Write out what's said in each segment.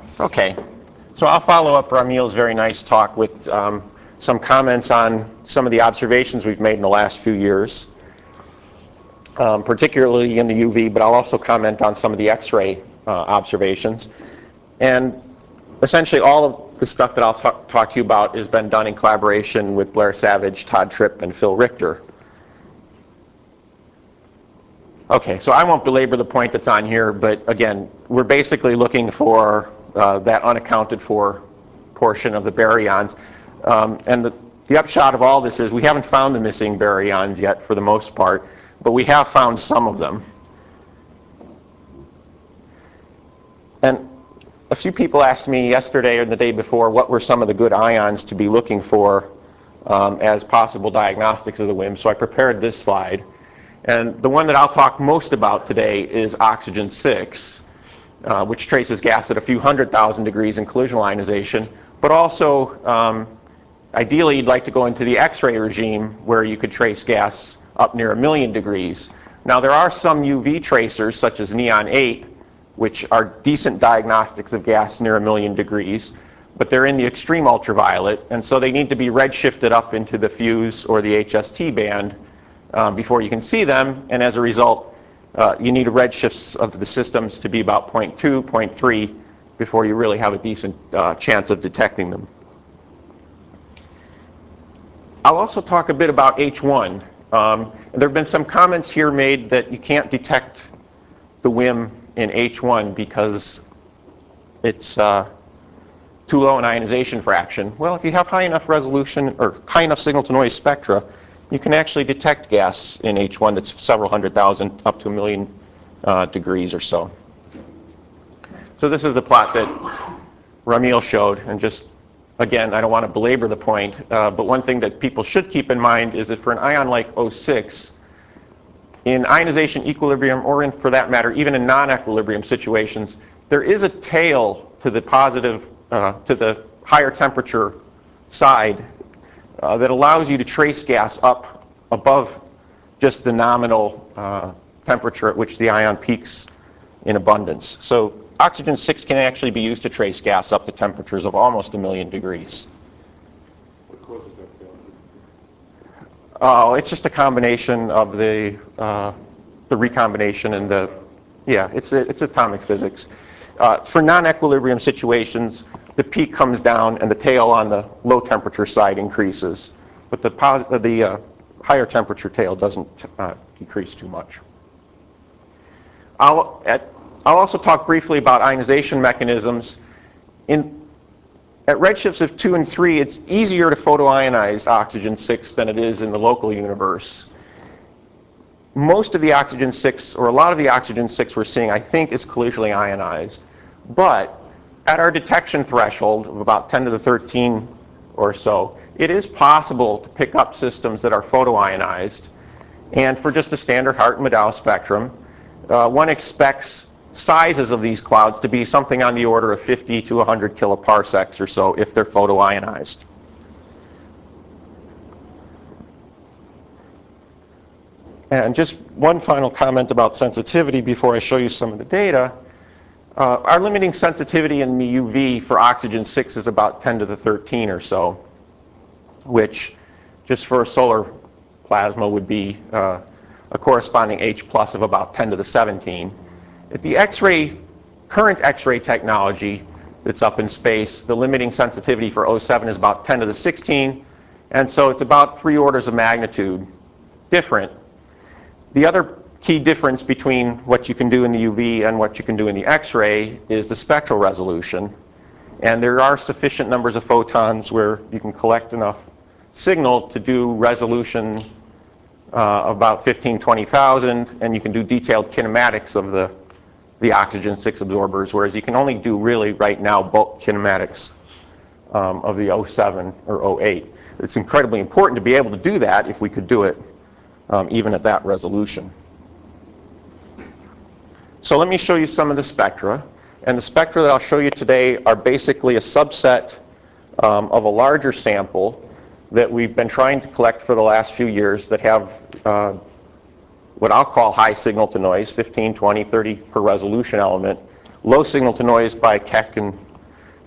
Okay, so I'll follow up Ramil's very nice talk with some comments on some of the observations we've made in the last few years, particularly in the UV, but I'll also comment on some of the X-ray observations. And essentially all of the stuff that I'll talk to you about has been done in collaboration with Blair Savage, Todd Tripp, and Phil Richter. Okay, so I won't belabor the point that's on here, but again, we're basically looking for that unaccounted for portion of the baryons. And the upshot of all this is we haven't found the missing baryons yet for the most part, but we have found some of them. And a few people asked me yesterday or the day before what were some of the good ions to be looking for as possible diagnostics of the WIMP, so I prepared this slide. And the one that I'll talk most about today is oxygen 6, which traces gas at a few 100,000 degrees in collisional ionization, but also ideally you'd like to go into the X-ray regime where you could trace gas up near 1,000,000 degrees. Now there are some UV tracers such as neon 8 which are decent diagnostics of gas near 1,000,000 degrees, but they're in the extreme ultraviolet, and so they need to be redshifted up into the fuse or the HST band before you can see them, and as a result you need a redshifts of the systems to be about 0.2, 0.3 before you really have a decent chance of detecting them. I'll also talk a bit about H1. There have been some comments here made that you can't detect the WIM in H1 because it's too low an ionization fraction. Well, if you have high enough resolution or high enough signal to noise spectra, you can actually detect gas in H1 that's several 100,000 up to 1,000,000 degrees or so. So this is the plot that Ramil showed, and just again, I don't want to belabor the point, but one thing that people should keep in mind is that for an ion like O6, in ionization equilibrium, or in, for that matter, even in non-equilibrium situations, there is a tail to the positive, to the higher temperature side that allows you to trace gas up above just the nominal temperature at which the ion peaks in abundance. So oxygen 6 can actually be used to trace gas up to temperatures of almost 1,000,000 degrees. What causes that failure? Oh, it's just a combination of the recombination and the, yeah, it's atomic physics. For non-equilibrium situations, the peak comes down and the tail on the low temperature side increases, but the higher temperature tail doesn't decrease too much. I'll also talk briefly about ionization mechanisms. At redshifts of 2 and 3, it's easier to photoionize oxygen 6 than it is in the local universe. Most of the oxygen 6, or a lot of the oxygen 6 we're seeing, I think, is collisionally ionized. But at our detection threshold of about 10 to the 13 or so, it is possible to pick up systems that are photoionized. And for just a standard Hart and Maddow spectrum, one expects sizes of these clouds to be something on the order of 50 to 100 kiloparsecs or so if they're photoionized. And just one final comment about sensitivity before I show you some of the data. Our limiting sensitivity in the UV for oxygen 6 is about 10 to the 13 or so, which just for a solar plasma would be a corresponding H plus of about 10 to the 17. At the X-ray, current X-ray technology that's up in space, the limiting sensitivity for O7 is about 10 to the 16, and so it's about 3 orders of magnitude different. The other key difference between what you can do in the UV and what you can do in the X-ray is the spectral resolution. And there are sufficient numbers of photons where you can collect enough signal to do resolution about 15, 20,000, and you can do detailed kinematics of the oxygen 6 absorbers, whereas you can only do really right now bulk kinematics of the O7 or O8. It's incredibly important to be able to do that if we could do it even at that resolution. So let me show you some of the spectra. And the spectra that I'll show you today are basically a subset of a larger sample that we've been trying to collect for the last few years that have what I'll call high signal to noise, 15, 20, 30 per resolution element, low signal to noise by Keck and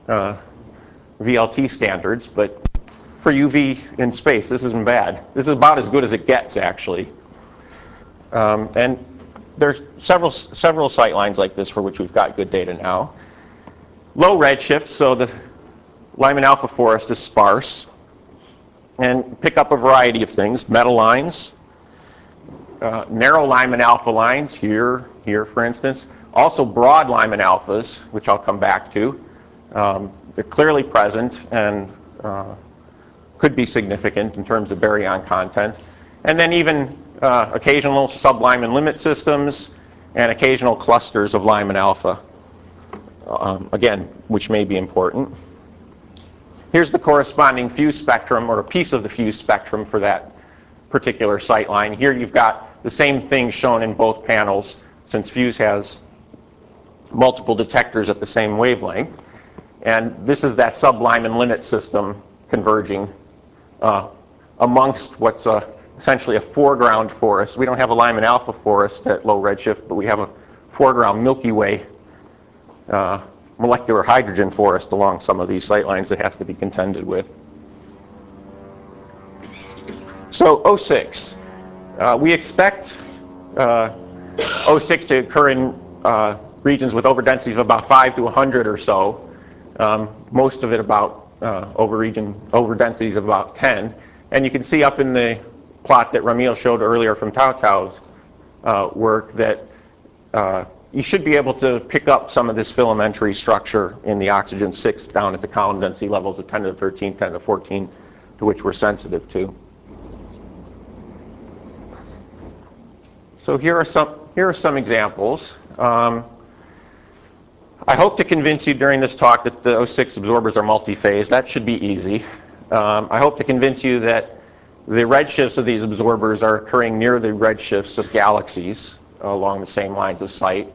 VLT standards, but for UV in space, this isn't bad. This is about as good as it gets, actually. And there's several sight lines like this for which we've got good data now. Low redshift, so the Lyman alpha forest is sparse, and pick up a variety of things. Metal lines, narrow Lyman alpha lines, here for instance. Also broad Lyman alphas, which I'll come back to. They're clearly present and could be significant in terms of baryon content. And then even occasional sub-Lyman limit systems and occasional clusters of Lyman alpha, again, which may be important. Here's the corresponding fuse spectrum, or a piece of the fuse spectrum for that particular sight line. Here you've got the same thing shown in both panels, since fuse has multiple detectors at the same wavelength. And this is that sub-Lyman limit system converging amongst what's essentially a foreground forest. We don't have a Lyman alpha forest at low redshift, but we have a foreground Milky Way molecular hydrogen forest along some of these sight lines that has to be contended with. So O6. We expect O6 to occur in regions with overdensities of about 5 to 100 or so. Most of it about overdensities of about 10. And you can see up in the plot that Ramil showed earlier from Tao Tao's work that you should be able to pick up some of this filamentary structure in the oxygen 6 down at the column density levels of 10 to the 13, 10 to the 14, to which we're sensitive to. So here are some examples. I hope to convince you during this talk that the O6 absorbers are multi-phase. That should be easy. I hope to convince you that the redshifts of these absorbers are occurring near the redshifts of galaxies along the same lines of sight.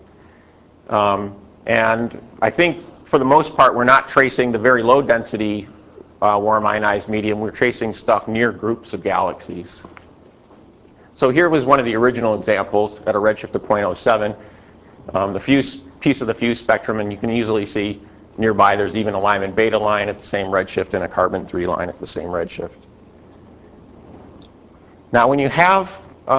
And I think for the most part we're not tracing the very low density warm ionized medium. We're tracing stuff near groups of galaxies. So here was one of the original examples at a redshift of 0.07. The piece of the fuse spectrum, and you can easily see nearby there's even a Lyman beta line at the same redshift and a carbon 3 line at the same redshift. Now when you have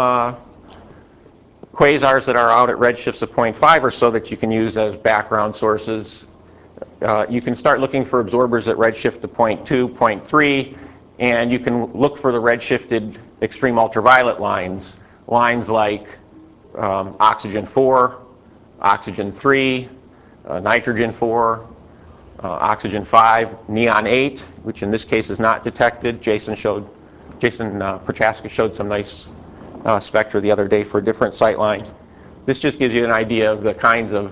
quasars that are out at redshifts of 0.5 or so that you can use as background sources, you can start looking for absorbers at redshift of 0.2, 0.3, and you can look for the redshifted extreme ultraviolet lines like oxygen 4, oxygen 3, nitrogen 4, oxygen 5, neon 8, which in this case is not detected. Jason Prochaska showed some nice spectra the other day for a different sight line. This just gives you an idea of the kinds of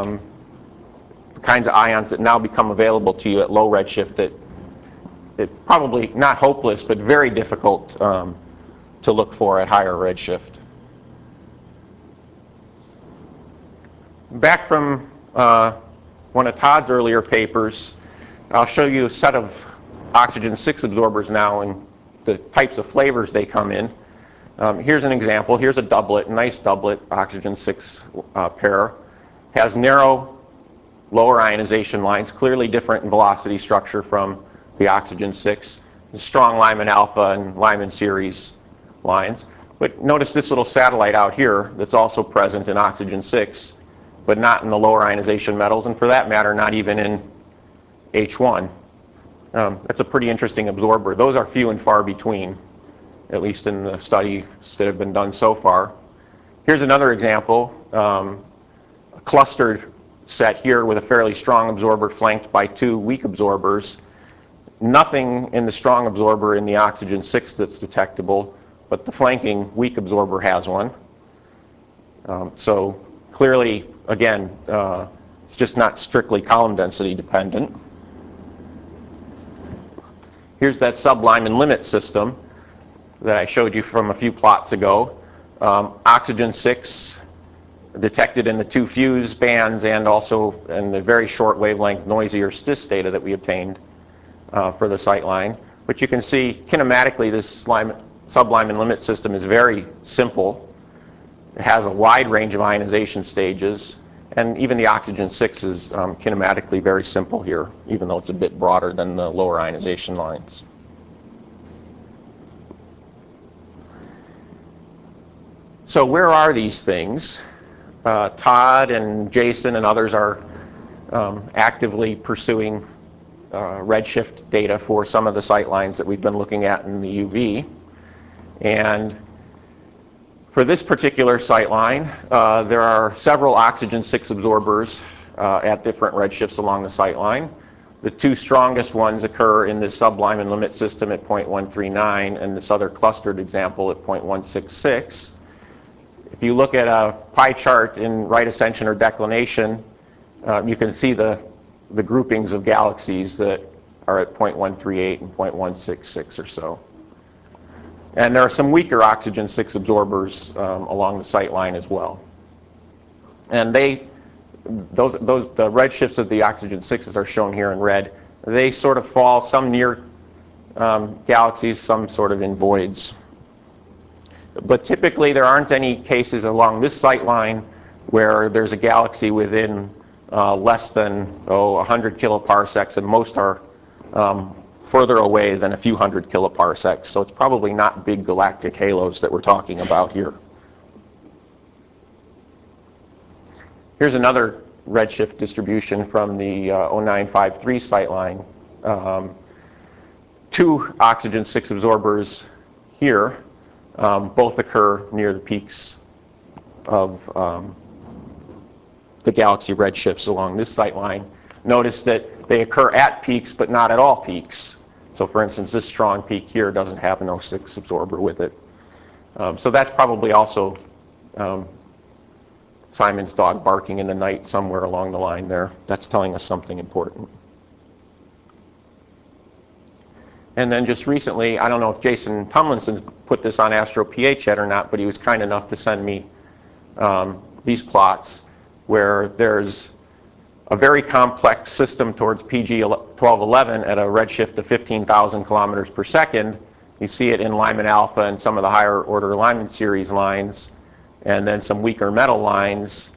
ions that now become available to you at low redshift that it's probably not hopeless, but very difficult to look for at higher redshift. Back from one of Todd's earlier papers, I'll show you a set of oxygen 6 absorbers now and the types of flavors they come in. Here's an example. Here's a doublet, nice doublet, oxygen 6 pair. Has narrow lower ionization lines, clearly different in velocity structure from the oxygen 6. Strong Lyman alpha and Lyman series lines. But notice this little satellite out here that's also present in oxygen 6, but not in the lower ionization metals, and for that matter, not even in H1. That's a pretty interesting absorber. Those are few and far between, at least in the studies that have been done so far. Here's another example, a clustered set here with a fairly strong absorber flanked by 2 weak absorbers. Nothing in the strong absorber in the oxygen 6 that's detectable, but the flanking weak absorber has one. So clearly, again, it's just not strictly column density dependent. Here's that sub-Lyman limit system that I showed you from a few plots ago. Oxygen 6 detected in the 2 fuse bands and also in the very short wavelength noisier STIS data that we obtained for the sight line. But you can see kinematically this sub-Lyman limit system is very simple. It has a wide range of ionization stages. And even the oxygen 6 is kinematically very simple here, even though it's a bit broader than the lower ionization lines. So where are these things? Todd and Jason and others are actively pursuing redshift data for some of the sight lines that we've been looking at in the UV. And for this particular sight line, there are several oxygen 6 absorbers at different redshifts along the sight line. The two strongest ones occur in this Sublime limit system at 0.139 and this other clustered example at 0.166. If you look at a pie chart in right ascension or declination, you can see the groupings of galaxies that are at 0.138 and 0.166 or so. And there are some weaker oxygen 6 absorbers along the sight line as well. And the redshifts of the oxygen 6s are shown here in red. They sort of fall, some near galaxies, some sort of in voids. But typically there aren't any cases along this sight line where there's a galaxy within less than 100 kiloparsecs, and most are further away than a few hundred kiloparsecs. So it's probably not big galactic halos that we're talking about here. Here's another redshift distribution from the 0953 sight line. Two oxygen 6 absorbers here. Both occur near the peaks of the galaxy redshifts along this sight line. Notice that they occur at peaks, but not at all peaks. So for instance, this strong peak here doesn't have an O6 absorber with it. So that's probably also Simon's dog barking in the night somewhere along the line there. That's telling us something important. And then just recently, I don't know if Jason Tomlinson's put this on AstroPH yet or not, but he was kind enough to send me these plots where there's a very complex system towards PG 1211 at a redshift of 15,000 kilometers per second. You see it in Lyman alpha and some of the higher order Lyman series lines, and then some weaker metal lines.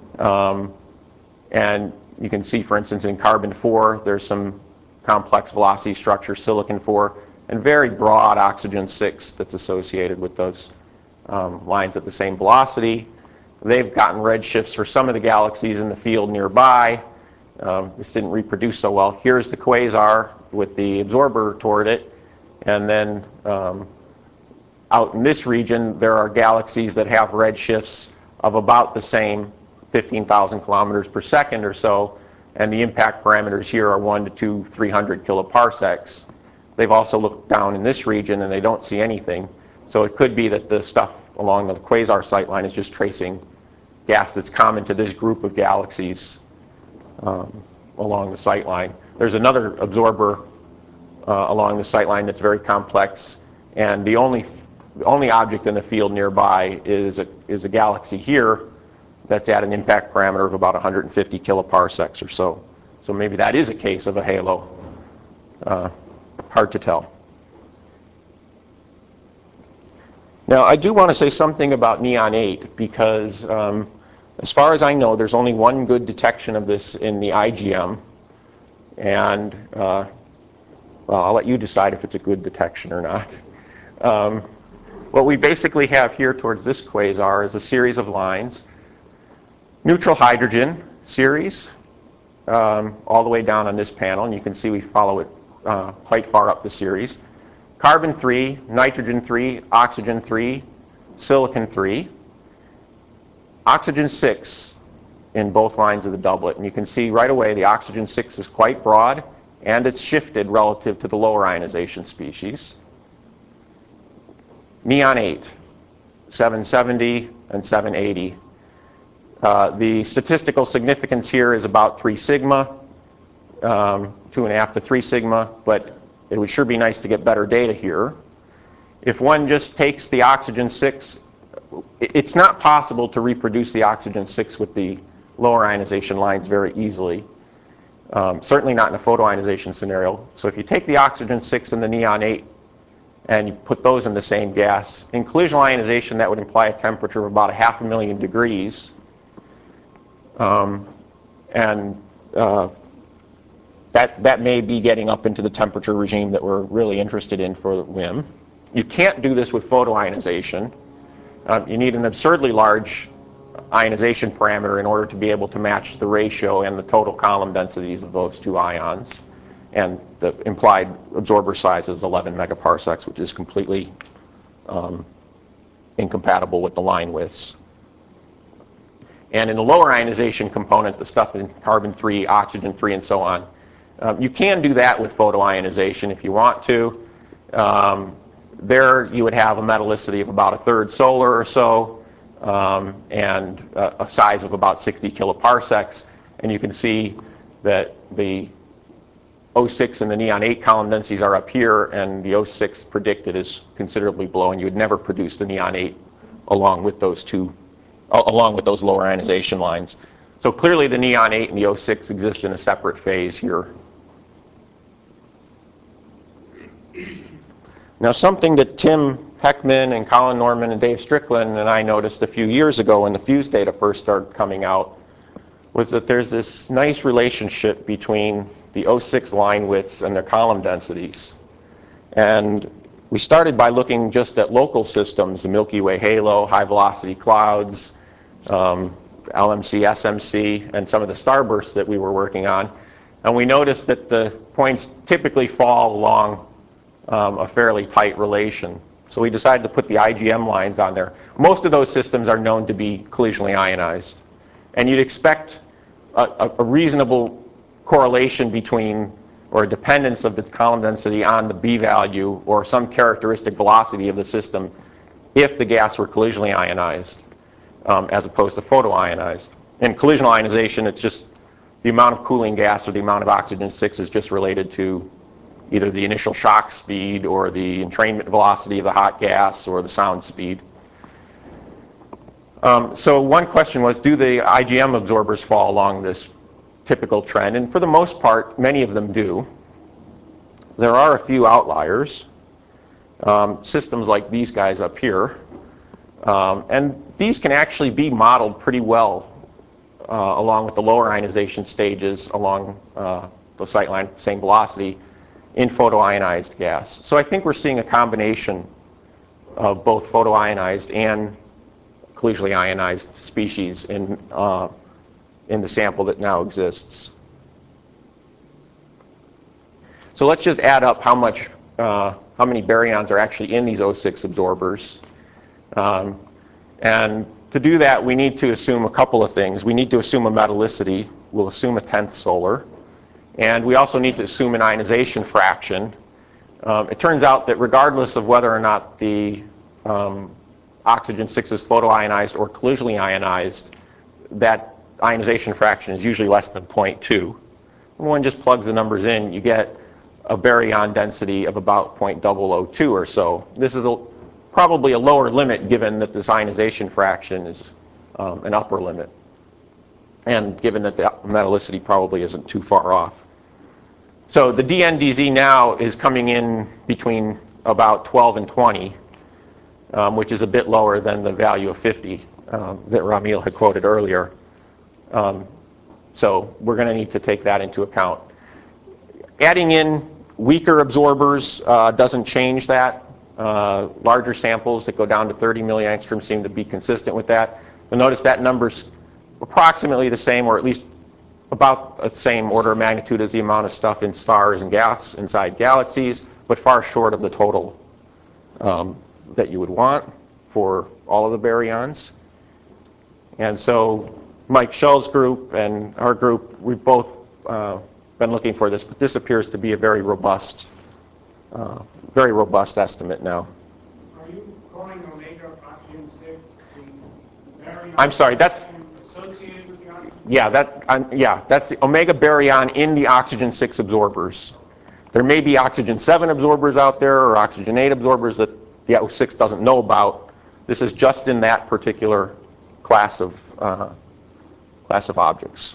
And you can see, for instance, in carbon 4, there's some complex velocity structure, silicon 4, and very broad oxygen 6 that's associated with those lines at the same velocity. They've gotten redshifts for some of the galaxies in the field nearby. This didn't reproduce so well. Here's the quasar with the absorber toward it. And then out in this region, there are galaxies that have redshifts of about the same 15,000 kilometers per second or so. And the impact parameters here are 1 to 2, 300 kiloparsecs. They've also looked down in this region and they don't see anything. So it could be that the stuff along the quasar sight line is just tracing gas that's common to this group of galaxies along the sight line. There's another absorber along the sight line that's very complex, and the only object in the field nearby is a galaxy here that's at an impact parameter of about 150 kiloparsecs or so. So maybe that is a case of a halo. Hard to tell. Now, I do want to say something about Neon 8 because as far as I know, there's only one good detection of this in the IGM. And well, I'll let you decide if it's a good detection or not. What we basically have here towards this quasar is a series of lines. Neutral hydrogen series all the way down on this panel, and you can see we follow it quite far up the series. Carbon 3, nitrogen 3, oxygen 3, silicon 3. Oxygen 6 in both lines of the doublet. And you can see right away the oxygen 6 is quite broad, and it's shifted relative to the lower ionization species. Neon 8, 770 and 780. The statistical significance here is about 3 sigma, 2.5 to 3 sigma, but it would sure be nice to get better data here. If one just takes the oxygen 6, it's not possible to reproduce the oxygen 6 with the lower ionization lines very easily. Certainly not in a photoionization scenario. So if you take the oxygen 6 and the neon 8 and you put those in the same gas, in collisional ionization that would imply a temperature of about 500,000 degrees. And that may be getting up into the temperature regime that we're really interested in for WIM. You can't do this with photoionization. You need an absurdly large ionization parameter in order to be able to match the ratio and the total column densities of those two ions. And the implied absorber size is 11 megaparsecs, which is completely incompatible with the line widths. And in the lower ionization component, the stuff in carbon-3, oxygen-3, and so on, you can do that with photoionization if you want to. There you would have a metallicity of about 1/3 solar or so, and a size of about 60 kiloparsecs. And you can see that the O6 and the neon 8 column densities are up here, and the O6 predicted is considerably below, and you would never produce the neon 8 along with those lower ionization lines. So clearly the neon 8 and the O6 exist in a separate phase here. Now, something that Tim Heckman and Colin Norman and Dave Strickland and I noticed a few years ago when the fuse data first started coming out was that there's this nice relationship between the O6 line widths and their column densities. And we started by looking just at local systems, the Milky Way halo, high velocity clouds, LMC, SMC, and some of the starbursts that we were working on. And we noticed that the points typically fall along a fairly tight relation. So we decided to put the IGM lines on there. Most of those systems are known to be collisionally ionized. And you'd expect a reasonable correlation between, or a dependence of the column density on the B value or some characteristic velocity of the system if the gas were collisionally ionized as opposed to photoionized. In collisional ionization, it's just the amount of cooling gas or the amount of oxygen-6 is just related to either the initial shock speed or the entrainment velocity of the hot gas or the sound speed. So one question was, do the IGM absorbers fall along this typical trend? And for the most part, many of them do. There are a few outliers, systems like these guys up here. And these can actually be modeled pretty well along with the lower ionization stages along the sight line at the same velocity in photoionized gas. So I think we're seeing a combination of both photoionized and collisionally ionized species in the sample that now exists. So let's just add up how many baryons are actually in these O6 absorbers. And to do that, we need to assume a couple of things. We need to assume a metallicity. We'll assume 1/10 solar. And we also need to assume an ionization fraction. It turns out that regardless of whether or not the oxygen-6 is photoionized or collisionally ionized, that ionization fraction is usually less than 0.2. When one just plugs the numbers in, you get a baryon density of about 0.002 or so. This is probably a lower limit given that this ionization fraction is an upper limit, and given that the metallicity probably isn't too far off. So the DNDZ now is coming in between about 12 and 20, which is a bit lower than the value of 50 that Ramil had quoted earlier. So we're going to need to take that into account. Adding in weaker absorbers doesn't change that. Larger samples that go down to 30 milliangstrom seem to be consistent with that. You'll notice that number's approximately the same, or at least about the same order of magnitude as the amount of stuff in stars and gas inside galaxies, but far short of the total that you would want for all of the baryons. And so Mike Schell's group and our group, we've both been looking for this, but this appears to be a very robust estimate now. Are you calling omega oxygen-6 the baryon? I'm sorry, that's associated with the oxygen? yeah, that's the omega baryon in the oxygen-6 absorbers. There may be oxygen-7 absorbers out there or oxygen-8 absorbers that the O6 doesn't know about. This is just in that particular class of objects.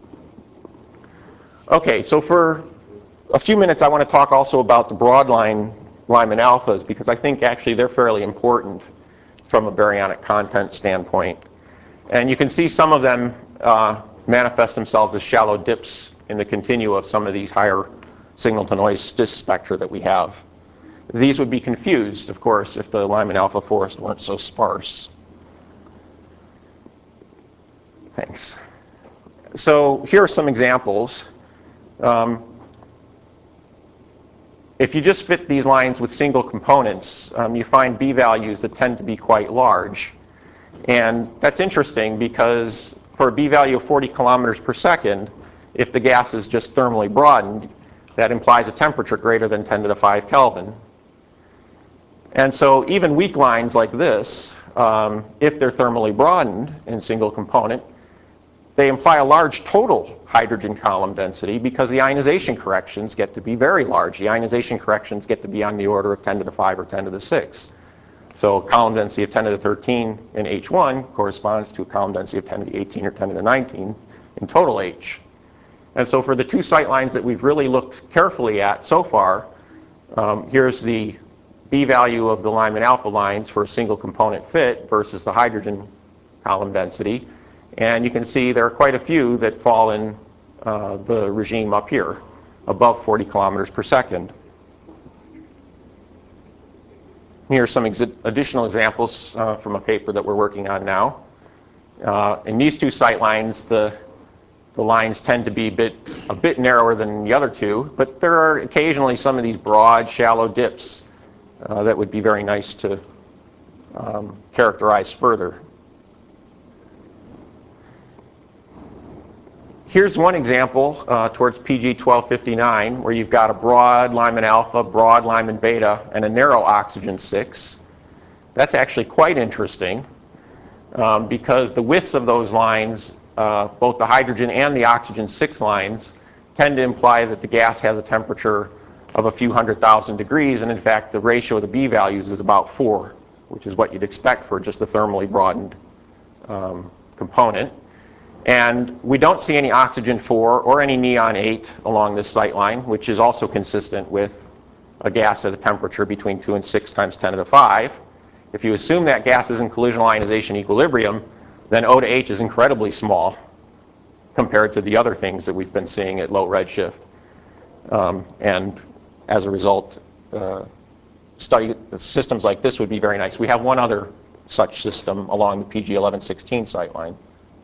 Okay, so for a few minutes I want to talk also about the broadline Lyman alphas, because I think actually they're fairly important from a baryonic content standpoint. And you can see some of them manifest themselves as shallow dips in the continua of some of these higher signal-to-noise STIS spectra that we have. These would be confused, of course, if the Lyman alpha forest weren't so sparse. Thanks. So here are some examples. If you just fit these lines with single components, you find B values that tend to be quite large. And that's interesting because for a B value of 40 kilometers per second, if the gas is just thermally broadened, that implies a temperature greater than 10 to the 5 Kelvin. And so even weak lines like this, if they're thermally broadened in single component, they imply a large total hydrogen column density because the ionization corrections get to be very large. The ionization corrections get to be on the order of 10 to the 5 or 10 to the 6. So column density of 10 to the 13 in H1 corresponds to a column density of 10 to the 18 or 10 to the 19 in total H. And so for the two sight lines that we've really looked carefully at so far, here's the B value of the Lyman alpha lines for a single component fit versus the hydrogen column density. And you can see there are quite a few that fall in the regime up here, above 40 kilometers per second. Here are some additional examples from a paper that we're working on now. In these two sight lines, the lines tend to be a bit narrower than the other two, but there are occasionally some of these broad, shallow dips that would be very nice to characterize further. Here's one example towards PG 1259 where you've got a broad Lyman alpha, broad Lyman beta, and a narrow oxygen 6. That's actually quite interesting because the widths of those lines, both the hydrogen and the oxygen 6 lines, tend to imply that the gas has a temperature of a few 100,000 degrees, and in fact the ratio of the B values is about 4, which is what you'd expect for just a thermally broadened component. And we don't see any oxygen 4 or any neon 8 along this sight line, which is also consistent with a gas at a temperature between 2 and 6 times 10 to the 5. If you assume that gas is in collisional ionization equilibrium, then O to H is incredibly small compared to the other things that we've been seeing at low redshift. And as a result, study systems like this would be very nice. We have one other such system along the PG 1116 sight line.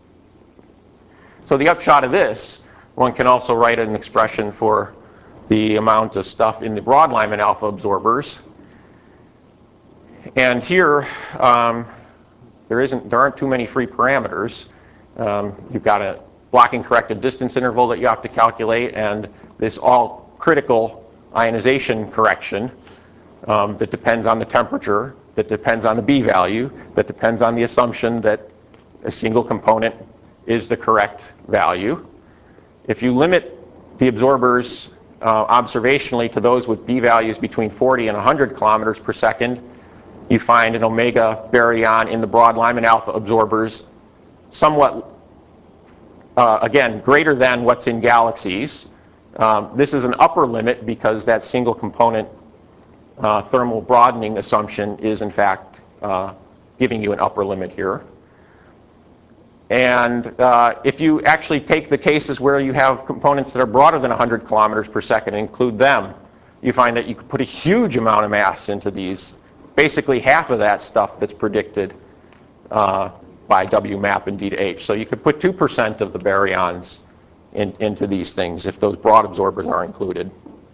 So the upshot of this, one can also write an expression for the amount of stuff in the broad Lyman alpha absorbers. And here, there aren't too many free parameters. You've got a blocking corrected distance interval that you have to calculate, and this all critical ionization correction that depends on the temperature, that depends on the B value, that depends on the assumption that a single component is the correct value. If you limit the absorbers observationally to those with B values between 40 and 100 kilometers per second, you find an omega baryon in the broad Lyman alpha absorbers somewhat, again, greater than what's in galaxies. This is an upper limit because that single component thermal broadening assumption is in fact giving you an upper limit here. And if you actually take the cases where you have components that are broader than 100 kilometers per second and include them, you find that you could put a huge amount of mass into these. Basically half of that stuff that's predicted by WMAP and D to H. So you could put 2% of the baryons into these things if those broad absorbers are included.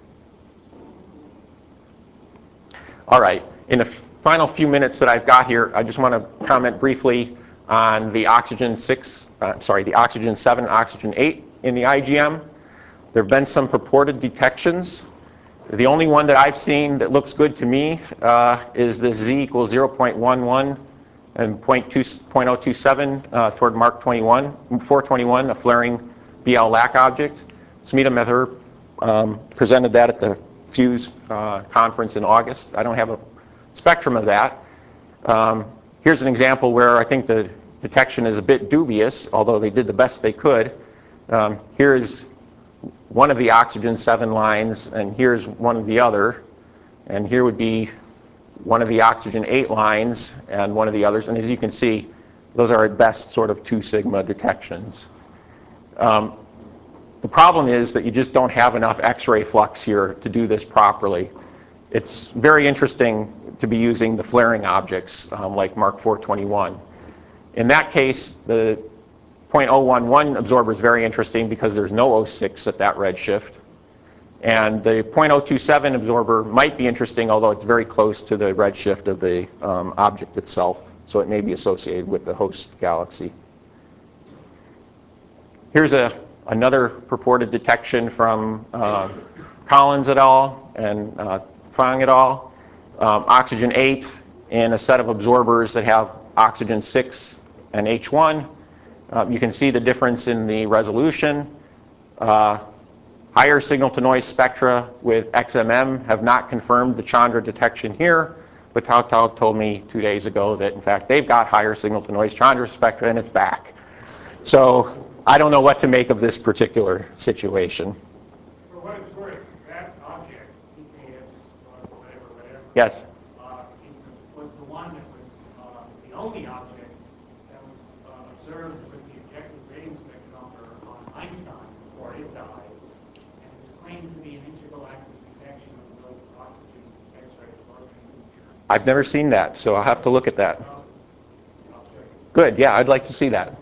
All right, in the final few minutes that I've got here, I just want to comment briefly on the oxygen 7 and oxygen 8 in the IGM. There have been some purported detections. The only one that I've seen that looks good to me is this Z equals 0.11 and 0.027 toward Mark 421, a flaring BL LAC object. Smita Mehar presented that at the FUSE conference in August. I don't have a spectrum of that. Here's an example where I think the detection is a bit dubious, although they did the best they could. Here's one of the oxygen 7 lines, and here's one of the other. And here would be one of the oxygen 8 lines and one of the others. And as you can see, those are at best sort of 2 sigma detections. The problem is that you just don't have enough X-ray flux here to do this properly. It's very interesting to be using the flaring objects like Mark 421. In that case, the 0.011 absorber is very interesting because there's no 06 at that redshift. And the 0.027 absorber might be interesting, although it's very close to the redshift of the object itself. So it may be associated with the host galaxy. Here's another purported detection from Collins et al. And Fang et al. Oxygen 8 in a set of absorbers that have oxygen 6 and H1. You can see the difference in the resolution. Higher signal-to-noise spectra with XMM have not confirmed the Chandra detection here, but Tao Tao told me 2 days ago that, in fact, they've got higher signal-to-noise Chandra spectra, and it's back. So I don't know what to make of this particular situation. For what it's worth, that object, PKS, whatever, Yes? was the one that was the only object that was observed with the objective radiance spectrometer on Einstein before it died. Claimed to be an integral active detection of those oxygen X-ray absorption. I've never seen that, so I'll have to look at that. Good, yeah, I'd like to see that.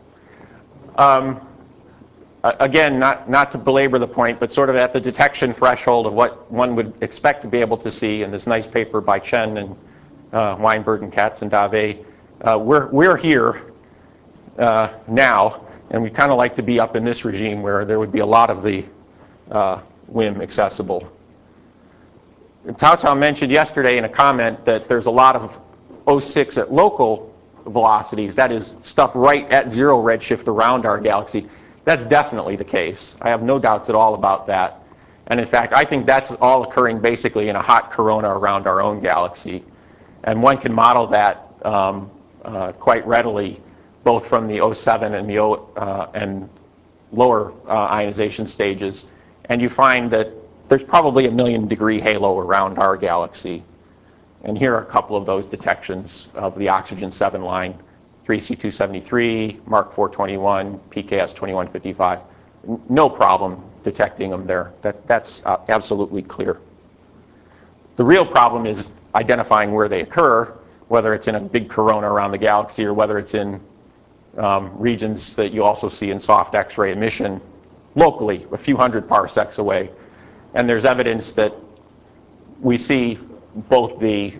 Again, not to belabor the point, but sort of at the detection threshold of what one would expect to be able to see in this nice paper by Chen and Weinberg and Katz and Dave. We're here now, and we kind of like to be up in this regime where there would be a lot of the WIM accessible. Tao Tao mentioned yesterday in a comment that there's a lot of 06 at local velocities, that is stuff right at zero redshift around our galaxy. That's definitely the case. I have no doubts at all about that. And in fact, I think that's all occurring basically in a hot corona around our own galaxy. And one can model that quite readily, both from the 07 and the lower ionization stages. And you find that there's probably a 1,000,000-degree halo around our galaxy. And here are a couple of those detections of the oxygen 7 line, 3C273, Mark 421, PKS 2155. No problem detecting them there. That's absolutely clear. The real problem is identifying where they occur, whether it's in a big corona around the galaxy or whether it's in regions that you also see in soft X-ray emission locally, a few hundred parsecs away. And there's evidence that we see both the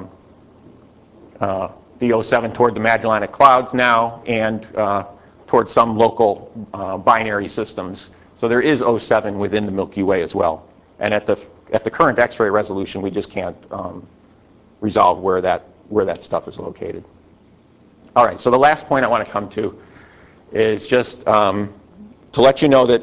07 toward the Magellanic Clouds now and towards some local binary systems. So there is 07 within the Milky Way as well. And at the current X-ray resolution, we just can't resolve where that stuff is located. All right, so the last point I want to come to is just to let you know that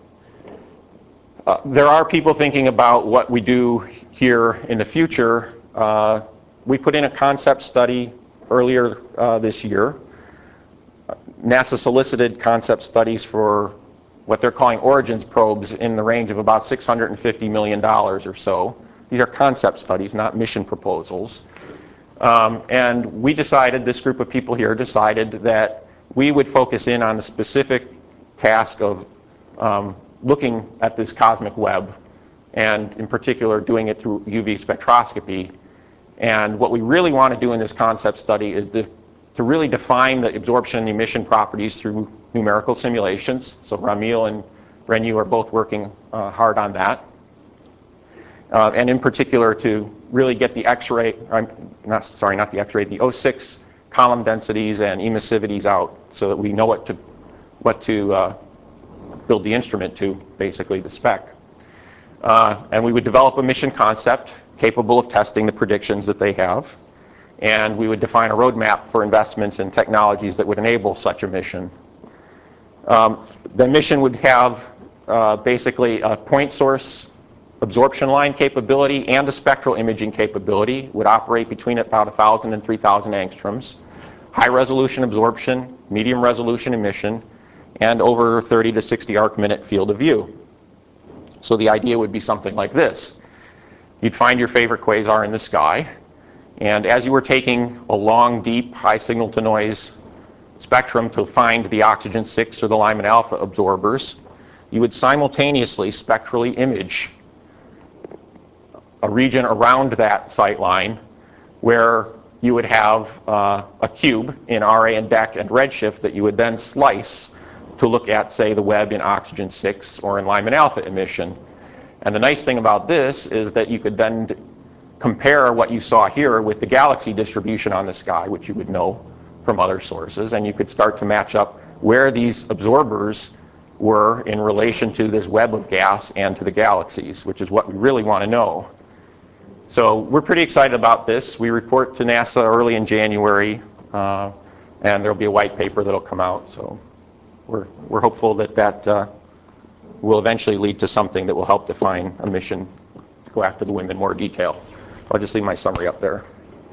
there are people thinking about what we do here in the future. We put in a concept study earlier this year. NASA solicited concept studies for what they're calling Origins probes in the range of about $650 million or so. These are concept studies, not mission proposals. And we decided, this group of people here decided that we would focus in on the specific task of looking at this cosmic web, and in particular doing it through UV spectroscopy. And what we really want to do in this concept study is to really define the absorption and emission properties through numerical simulations. So Ramil and Renyu are both working hard on that. And in particular to really get the X-ray, not the X-ray, the 06 column densities and emissivities out so that we know what to build the instrument to, basically the spec. And we would develop a mission concept capable of testing the predictions that they have. And we would define a roadmap for investments in technologies that would enable such a mission. The mission would have basically a point source absorption line capability and a spectral imaging capability. Would operate between about 1,000 and 3,000 angstroms. High resolution absorption, medium resolution emission, and over 30 to 60 arc-minute field of view. So the idea would be something like this. You'd find your favorite quasar in the sky, and as you were taking a long, deep, high signal-to-noise spectrum to find the oxygen 6 or the Lyman alpha absorbers, you would simultaneously spectrally image a region around that sight line where you would have a cube in RA and DEC and redshift that you would then slice to look at, say, the Webb in oxygen 6 or in Lyman alpha emission. And the nice thing about this is that you could then compare what you saw here with the galaxy distribution on the sky, which you would know from other sources, and you could start to match up where these absorbers were in relation to this web of gas and to the galaxies, which is what we really want to know. So we're pretty excited about this. We report to NASA early in January, and there'll be a white paper that'll come out. So we're hopeful that that will eventually lead to something that will help define a mission to go after the WIMB in more detail. I'll just leave my summary up there.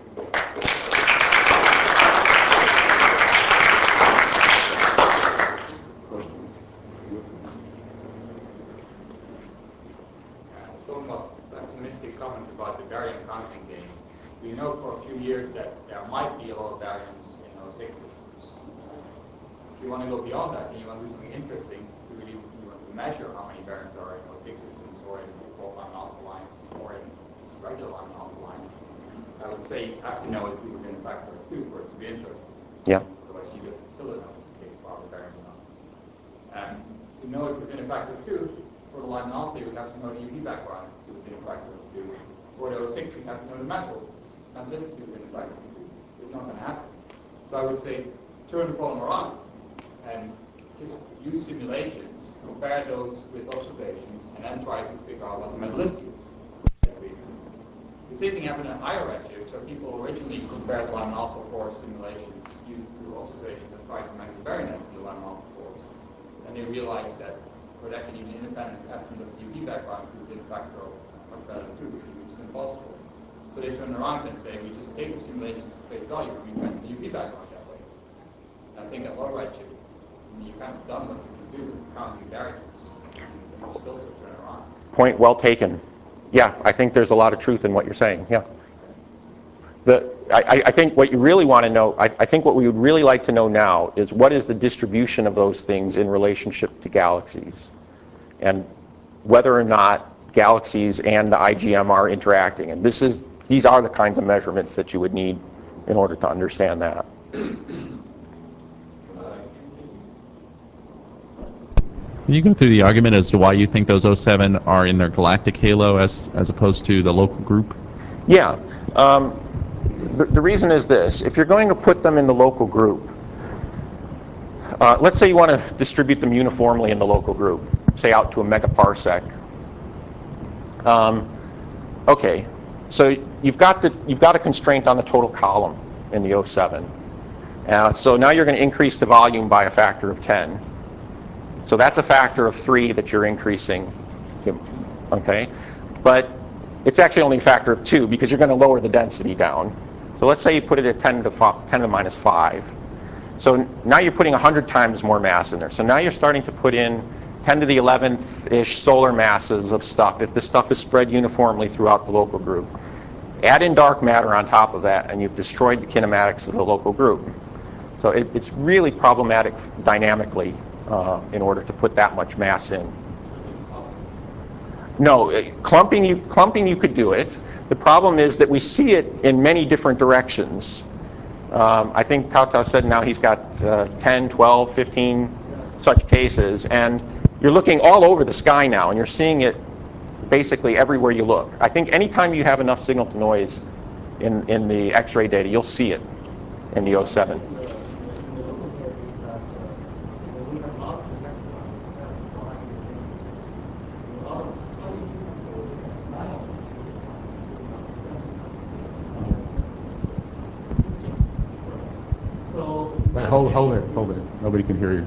Somewhat pessimistic comment about the baryon counting game. We know for a few years that there might be a lot of baryons in O6 systems. If you want to go beyond that and you want to do something interesting, you want to measure how many baryons are in O6 systems or in Lyman alpha lines or in regular Lyman alpha lines, I would say you have to know it within a factor of 2 for it to be interesting. Yeah. Otherwise you just still don't know the case for the baryons or not. And to know it within a factor of 2, for the Lyman alpha, you would have to know the UV background within a factor of 2. For the O6, you have to know the metallicity within a factor of 2. It's not going to happen. So I would say turn the problem around and just use simulations, compare those with observations, and then try to figure out what the metallicity is. The same thing happened at higher redshift. So people originally compared Lyman alpha force simulations used through observations and tried to measure the barionet in the Lyman alpha force. And they realized that for that can even independent estimate of the UV background within a factor of much better than 2, which is impossible. So they turn around and say, we just take the simulations at face value and we measure the UV background that way. And I think at low redshift, you kind of done what you can do with counting baryons. You still turn around. Point well taken. Yeah, I think there's a lot of truth in what you're saying. Yeah. I think what you really want to know, I think what we would really like to know now is what is the distribution of those things in relationship to galaxies, and whether or not galaxies and the IGM are interacting. And these are the kinds of measurements that you would need in order to understand that. Can you go through the argument as to why you think those 07 are in their galactic halo as opposed to the local group? Yeah. The reason is this. If you're going to put them in the local group, let's say you want to distribute them uniformly in the local group, say out to a megaparsec. Okay, so you've got a constraint on the total column in the 07. So now you're going to increase the volume by a factor of 10. So that's a factor of 3 that you're increasing, okay? But it's actually only a factor of 2 because you're going to lower the density down. So let's say you put it at 10 to the minus 5. So now you're putting 100 times more mass in there. So now you're starting to put in 10 to the 11th-ish solar masses of stuff if the stuff is spread uniformly throughout the local group. Add in dark matter on top of that, and you've destroyed the kinematics of the local group. So it's really problematic dynamically in order to put that much mass in. No, clumping you could do it. The problem is that we see it in many different directions. I think Kauta said now he's got 10, 12, 15 such cases, and you're looking all over the sky now, and you're seeing it basically everywhere you look. I think anytime you have enough signal to noise in the X-ray data, you'll see it in the 07. Wait, hold it. Nobody can hear you.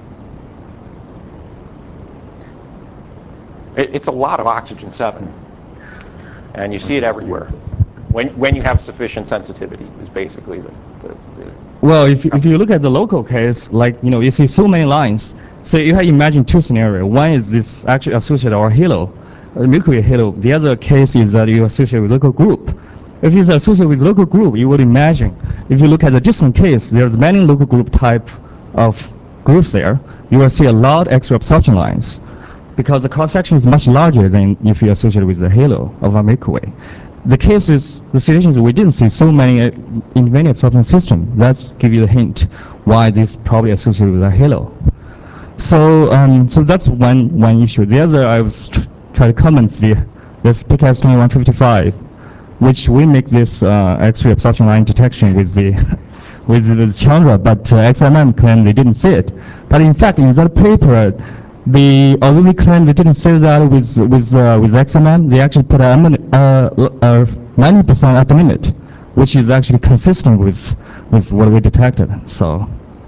It's a lot of oxygen 7, and you see it everywhere. When you have sufficient sensitivity is basically the well, if you look at the local case, like, you see so many lines. So you have imagine two scenarios. One is this actually associated or halo, Milky Way halo. The other case is that you associate with local group. if it's associated with local group, you would imagine, if you look at the distant case, there's many local group type of groups there. You will see a lot X-ray absorption lines because the cross-section is much larger than if you associate with the halo of a Milky Way. The situations we didn't see so many in many absorption systems. That's give you the hint why this probably associated with a halo. So so that's one issue. The other, I was try to comment this PKS 2155, which we make this X-ray absorption line detection with the with Chandra, but XMM claim they didn't see it. But in fact, in that paper, although they claim they didn't see that with XMM, they actually put a 90% upper limit, which is actually consistent with what we detected. So.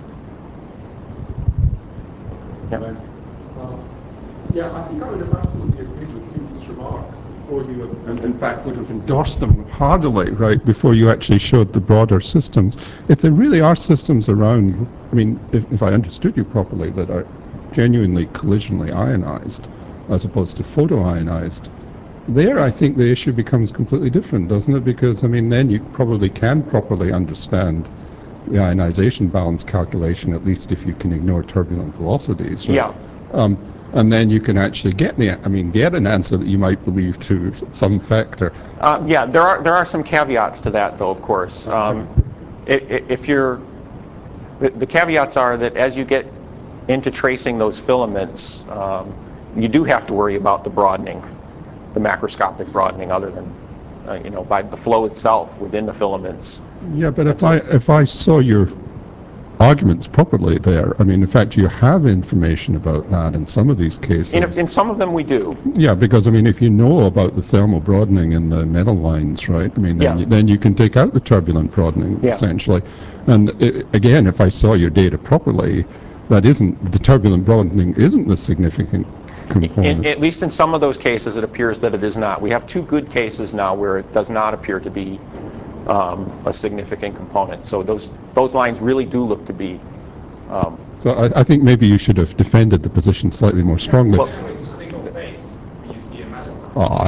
Yeah, I think I would have absolutely agreed with Hugh's remarks before you, and in fact would have endorsed them heartily, right, before you actually showed the broader systems. If there really are systems around, I mean, if I understood you properly, that are genuinely collisionally ionized as opposed to photoionized, there I think the issue becomes completely different, doesn't it? Because, I mean, then you probably can properly understand the ionization balance calculation, at least if you can ignore turbulent velocities. Right? Yeah. And then you can actually get an answer that you might believe to some factor. Yeah, there are some caveats to that, though. Of course, if you're the caveats are that as you get into tracing those filaments, you do have to worry about the broadening, the macroscopic broadening, other than by the flow itself within the filaments. Yeah, but if I saw your arguments properly there, I mean, in fact, you have information about that in some of these cases. In some of them we do. Yeah, because, I mean, if you know about the thermal broadening in the metal lines, right, I mean, then you can take out the turbulent broadening, essentially. And again, if I saw your data properly, the turbulent broadening isn't the significant component. At least in some of those cases, it appears that it is not. We have 2 good cases now where it does not appear to be a significant component. So those lines really do look to be. So I think maybe you should have defended the position slightly more strongly. Well, Single phase, you see a metal.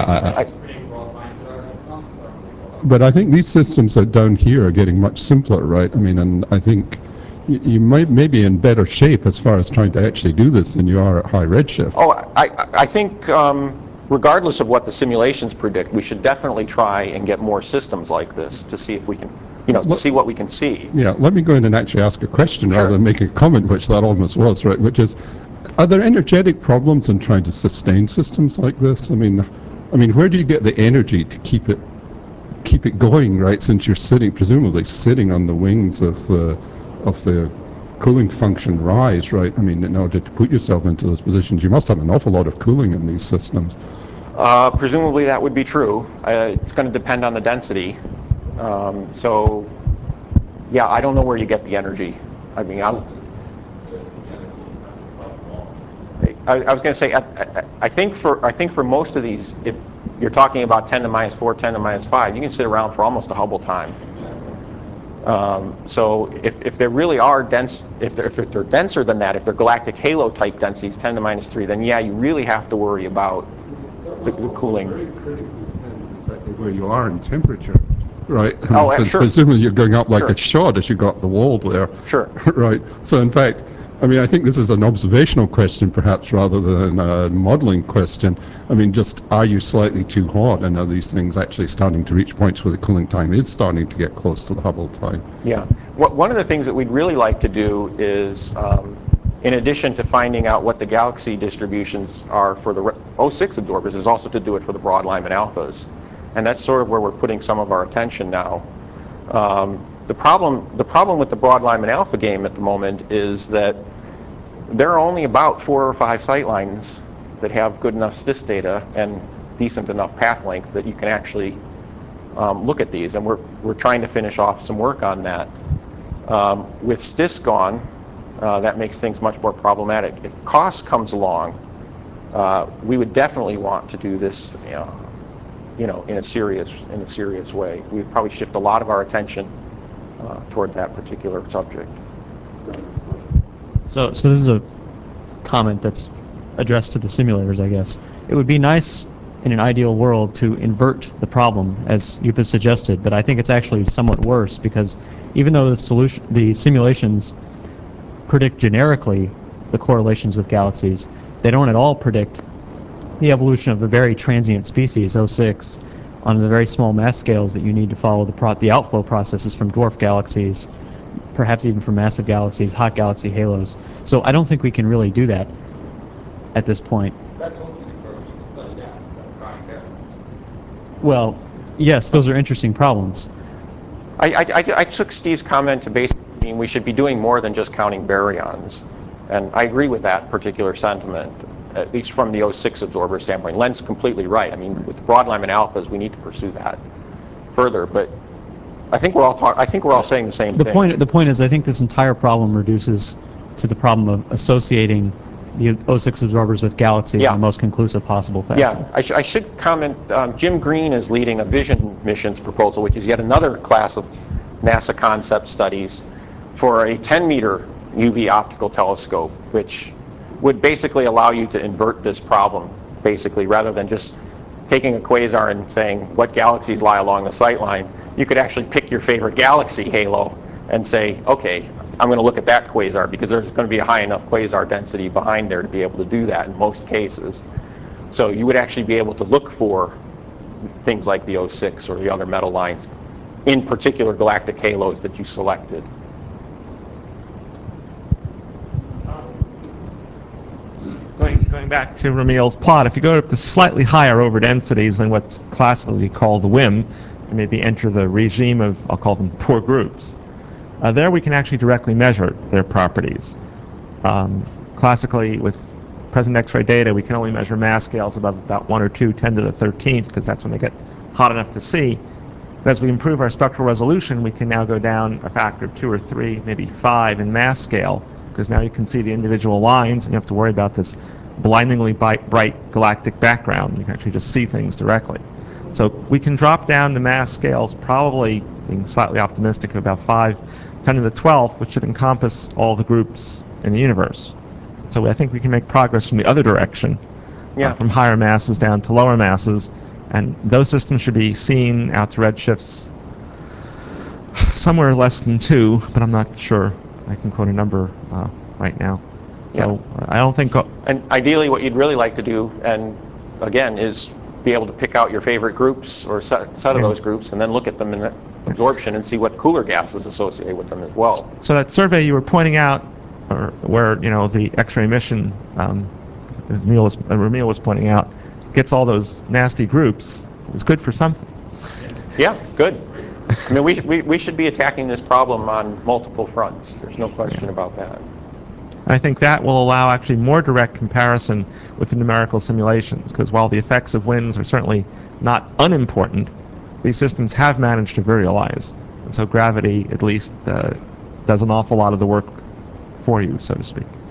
But I think these systems that are down here are getting much simpler, right? I mean, and I think you may be in better shape as far as trying to actually do this than you are at high redshift. Oh, I think regardless of what the simulations predict, we should definitely try and get more systems like this to see if we can, see what we can see. Yeah, let me go in and actually ask a question Sure. rather than make a comment, which that almost was, right? Which is, are there energetic problems in trying to sustain systems like this? I mean, where do you get the energy to keep it going, right? Since you're presumably sitting on the wings of the cooling function rise, right? I mean, in order to put yourself into those positions, you must have an awful lot of cooling in these systems. Presumably that would be true. It's going to depend on the density. So, yeah, I don't know where you get the energy. I mean, I was going to say, I think for most of these, if you're talking about 10 to minus 4, 10 to minus 5, you can sit around for almost a Hubble time. So if there really are dense, if they're denser than that, if they're galactic halo type densities, 10 to minus 3, then yeah, you really have to worry about the cooling. Very critically depends exactly where you are in temperature, right? Sure. Presumably you're going up like Sure. a shot as you got the wall there. Sure. Right. So in fact, I mean, I think this is an observational question perhaps rather than a modeling question. I mean, just are you slightly too hot, and are these things actually starting to reach points where the cooling time is starting to get close to the Hubble time? Yeah. One of the things that we'd really like to do is, in addition to finding out what the galaxy distributions are for the O6 absorbers, is also to do it for the broad Lyman alphas. And that's sort of where we're putting some of our attention now. The problem with the broad Lyman alpha game at the moment is that there are only about 4 or 5 sight lines that have good enough STIS data and decent enough path length that you can actually look at these, and we're trying to finish off some work on that. With STIS gone, that makes things much more problematic. If COS comes along, we would definitely want to do this, in a serious way. We'd probably shift a lot of our attention toward that particular subject. So this is a comment that's addressed to the simulators, I guess. It would be nice in an ideal world, to invert the problem, as you've suggested, but I think it's actually somewhat worse, because even though the simulations predict generically the correlations with galaxies, they don't at all predict the evolution of a very transient species, O6, on the very small mass scales that you need to follow the outflow processes from dwarf galaxies, perhaps even from massive galaxies, hot galaxy halos. So I don't think we can really do that at this point. That's also the approach you can study that, so trying there. Well, yes, those are interesting problems. I took Steve's comment to basically mean we should be doing more than just counting baryons. And I agree with that particular sentiment, at least from the O6 absorber standpoint. Len's completely right. I mean, with broad Lyman alphas, we need to pursue that further. But I think we're all saying the same thing. The point is, I think this entire problem reduces to the problem of associating the O6 absorbers with galaxies in the most conclusive possible fashion. Yeah, I should comment, Jim Green is leading a VISION missions proposal, which is yet another class of NASA concept studies for a 10-meter UV optical telescope, which would basically allow you to invert this problem, basically, rather than just taking a quasar and saying what galaxies lie along the sight line. You could actually pick your favorite galaxy halo and say, okay, I'm going to look at that quasar because there's going to be a high enough quasar density behind there to be able to do that in most cases. So you would actually be able to look for things like the O6 or the other metal lines in particular galactic halos that you selected. Going back to Ramil's plot, if you go up to slightly higher over densities than what's classically called the WIM, and maybe enter the regime of, I'll call them poor groups, there we can actually directly measure their properties. Classically, with present X-ray data, we can only measure mass scales above about 1 or 2, 10 to the 13th, because that's when they get hot enough to see. But as we improve our spectral resolution, we can now go down a factor of 2 or 3, maybe 5 in mass scale, because now you can see the individual lines, and you have to worry about this blindingly bright galactic background. You can actually just see things directly. So we can drop down the mass scales, probably being slightly optimistic, of about 5, 10 to the 12th, which should encompass all the groups in the universe. So I think we can make progress from the other direction, from higher masses down to lower masses, and those systems should be seen out to redshifts somewhere less than 2, but I'm not sure. I can quote a number right now. So I don't think... And ideally what you'd really like to do, and again, is be able to pick out your favorite groups or set of those groups and then look at them in absorption and see what cooler gases associated with them as well. So that survey you were pointing out, or where the X-ray emission Ramil was pointing out, gets all those nasty groups, is good for something. Yeah, good. I mean, we should be attacking this problem on multiple fronts. There's no question about that. I think that will allow actually more direct comparison with the numerical simulations, because while the effects of winds are certainly not unimportant, these systems have managed to virialize. And so gravity, at least, does an awful lot of the work for you, so to speak.